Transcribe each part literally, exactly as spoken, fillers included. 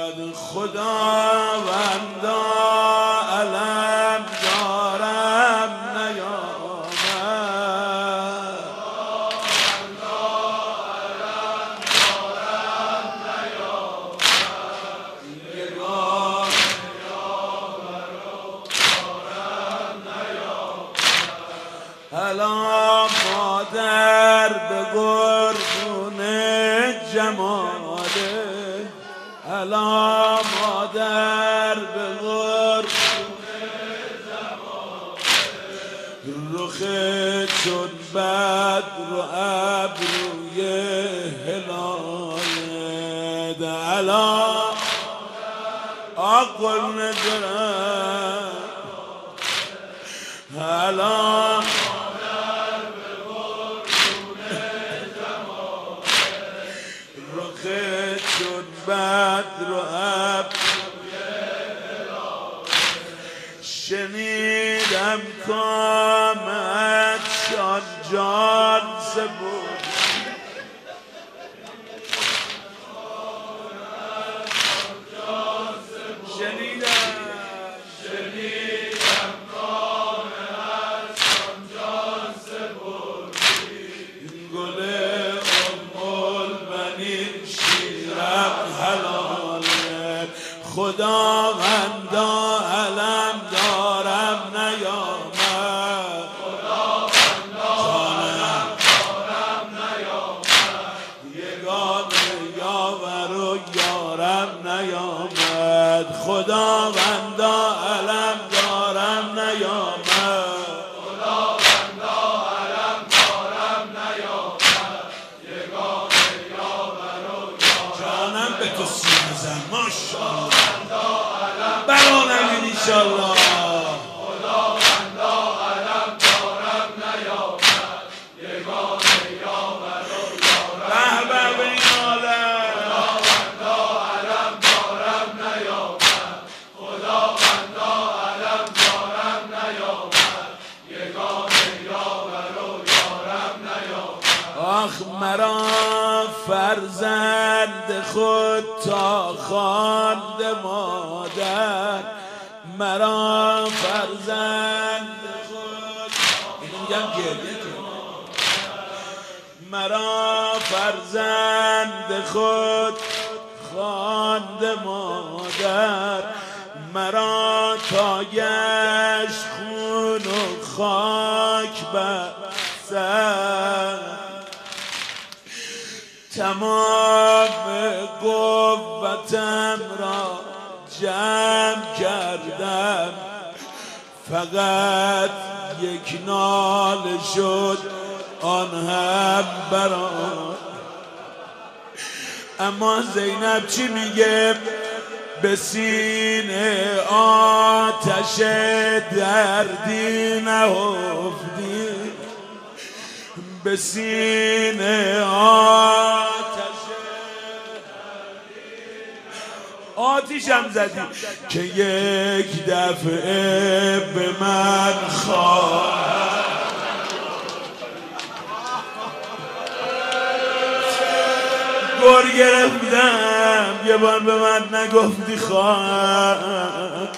خداوندا علم دارم نیامد، هلا مادر به قربون جماله، هلا مادر به قربون جماله، رخ چون بدر و ابروی هلاله، هلا آقل ندرم، هلا بدر و ابروی شنیدم کامت شان جان سبود، شنیدم شنیدم کامت شان جان سبودی، گل ام البنین شیرم حلاله، خداوندا علم دارم نیامد، خداوندا علم دارم نیامد، یگانه یاور و یارم نیامد، خداوندا علم دارم نیامد، خداوندا علم دارم نیامد، یگانه یاور و جانم به تو سینه زن ماشاءالله برانم انشالله، خداوندا علم دارم نیامد، یگانه یاور و یارم، به به این عالم، خداوندا علم دارم نیامد، خداوندا علم دارم نیامد، یگانه یاور و یارم نیامد، آخ مرا فرزند خود تا خواند مادر، مرا فرزند خود اینو میگم گریه کن، مرا فرزند خود خواند مادر، مرا تا گشت خون و خاک بر سر، تمام قوتم را جمع کردم، فقط یک ناله شد آن هم برام، اما زینب چی میگه؟ به سینه آتش دردی نهفتی، به سینه آتش آتیشم زدی که یک دفعه به من خواهد، گر گرفتم یه بار به من نگفتی خواهد،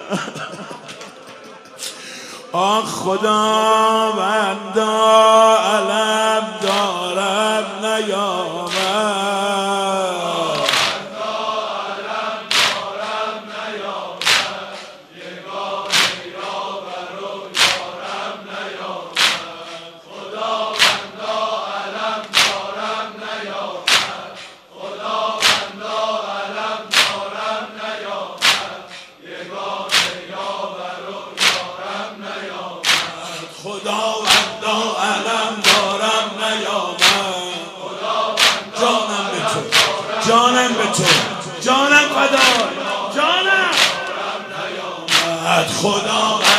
آه خداوندا علم دارم نیامد، خداوندا علم دارم نیامد، جانم به تو، جانم به تو، جانم فدای جانم، خدا